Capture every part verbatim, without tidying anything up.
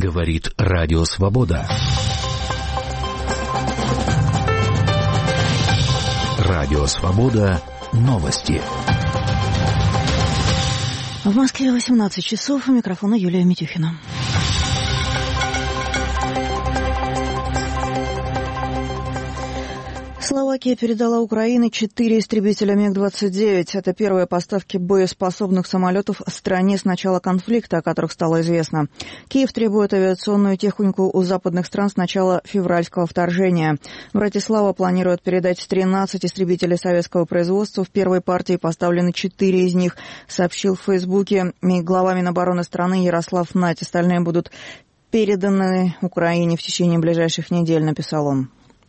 Говорит Радио Свобода. Радио Свобода. Новости. В Москве восемнадцать часов. У микрофона Юлия Митюхина. Словакия передала Украине четыре истребителя Миг двадцать девять. Это первые поставки боеспособных самолетов стране с начала конфликта, о которых стало известно. Киев требует авиационную технику у западных стран с начала февральского вторжения. Братислава планирует передать тринадцать истребителей советского производства. В первой партии поставлены четыре из них, сообщил в Фейсбуке глава Минобороны страны Ярослав Нать. Остальные будут переданы Украине в течение ближайших недель, написал он.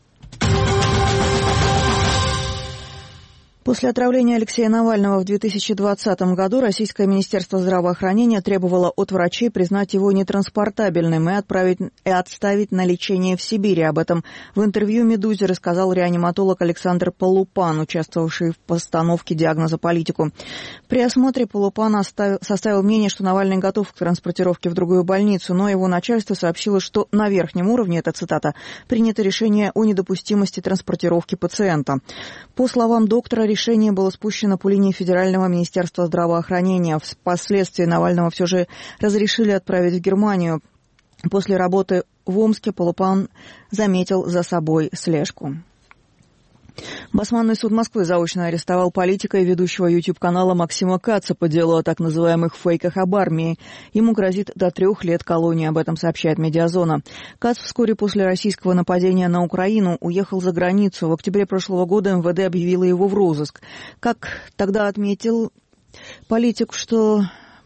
После отравления Алексея Навального в две тысячи двадцатом году Российское Министерство здравоохранения требовало от врачей признать его нетранспортабельным и, отправить, и отставить на лечение в Сибири. Об этом в интервью «Медузе» рассказал реаниматолог Александр Полупан, участвовавший в постановке диагноза политику. При осмотре Полупан оставил, составил мнение, что Навальный готов к транспортировке в другую больницу, но его начальство сообщило, что на верхнем уровне, это цитата, принято решение о недопустимости транспортировки пациента. По словам доктора, решение было спущено по линии Федерального министерства здравоохранения. Впоследствии Навального все же разрешили отправить в Германию. После работы в Омске Полупан заметил за собой слежку. Басманный суд Москвы заочно арестовал политика и ведущего YouTube-канала Максима Каца по делу о так называемых фейках об армии. Ему грозит до трех лет колонии, об этом сообщает «Медиазона». Кац вскоре после российского нападения на Украину уехал за границу. В октябре прошлого года эм вэ дэ объявило его в розыск. Как тогда отметил политик, что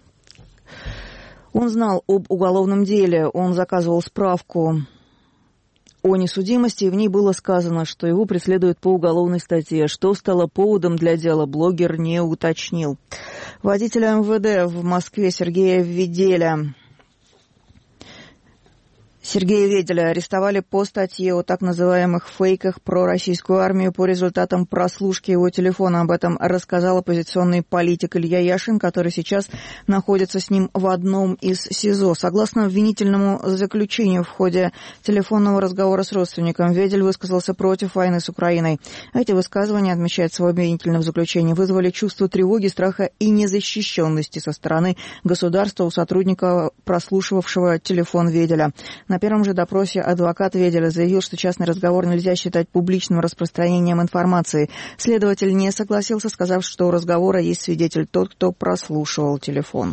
он знал об уголовном деле, он заказывал справку о несудимости, и в ней было сказано, что его преследуют по уголовной статье. Что стало поводом для дела, блогер не уточнил. Водителя эм вэ дэ в Москве Сергея Веделя Сергея Веделя арестовали по статье о так называемых фейках про российскую армию по результатам прослушки его телефона. Об этом рассказал оппозиционный политик Илья Яшин, который сейчас находится с ним в одном из СИЗО. Согласно обвинительному заключению, в ходе телефонного разговора с родственником Ведель высказался против войны с Украиной. Эти высказывания, отмечается в обвинительном заключении, вызвали чувство тревоги, страха и незащищенности со стороны государства у сотрудника, прослушивавшего телефон Веделя. На первом же допросе адвокат Веделя заявил, что частный разговор нельзя считать публичным распространением информации. Следователь не согласился, сказав, что у разговора есть свидетель, тот, кто прослушивал телефон.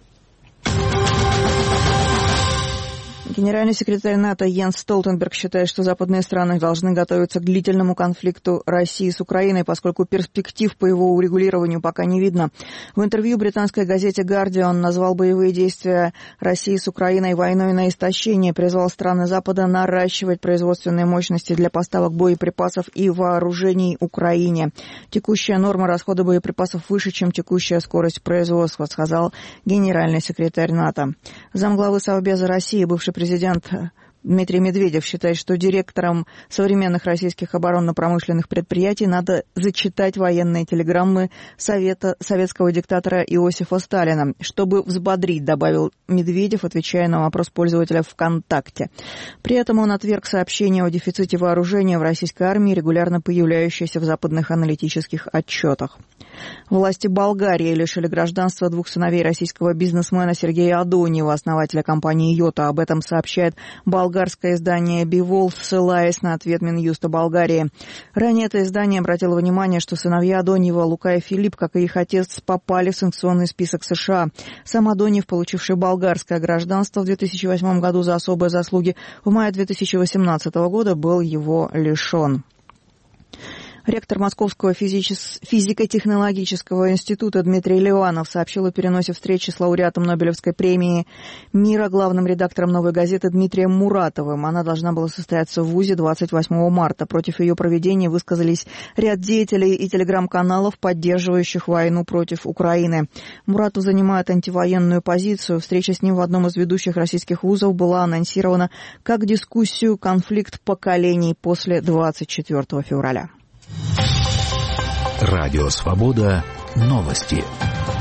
Генеральный секретарь НАТО Йенс Столтенберг считает, что западные страны должны готовиться к длительному конфликту России с Украиной, поскольку перспектив по его урегулированию пока не видно. В интервью британской газете «Гардиан» он назвал боевые действия России с Украиной войной на истощение, призвал страны Запада наращивать производственные мощности для поставок боеприпасов и вооружений Украине. Текущая норма расхода боеприпасов выше, чем текущая скорость производства, сказал генеральный секретарь НАТО. Замглавы Совбеза России, бывший президент Дмитрий Медведев считает, что директорам современных российских оборонно-промышленных предприятий надо зачитать военные телеграммы совета, советского диктатора Иосифа Сталина, чтобы взбодрить, добавил Медведев, отвечая на вопрос пользователя ВКонтакте. При этом он отверг сообщение о дефиците вооружения в российской армии, регулярно появляющееся в западных аналитических отчетах. Власти Болгарии лишили гражданства двух сыновей российского бизнесмена Сергея Адониева, основателя компании «Йота». Об этом сообщает болгарское издание «Бивол», ссылаясь на ответ Минюста Болгарии. Ранее это издание обратило внимание, что сыновья Адониева, Лука и Филипп, как и их отец, попали в санкционный список США. Сам Адониев, получивший болгарское гражданство в две тысячи восьмом году за особые заслуги, в мае две тысячи восемнадцатого года был его лишен. Ректор Московского физичес... физико-технологического института Дмитрий Ливанов сообщил о переносе встречи с лауреатом Нобелевской премии мира, главным редактором «Новой газеты» Дмитрием Муратовым. Она должна была состояться в ВУЗе двадцать восьмого марта. Против ее проведения высказались ряд деятелей и телеграм-каналов, поддерживающих войну против Украины. Муратов занимает антивоенную позицию. Встреча с ним в одном из ведущих российских вузов была анонсирована как дискуссию «Конфликт поколений» после двадцать четвёртого февраля. Радио Свобода. Новости.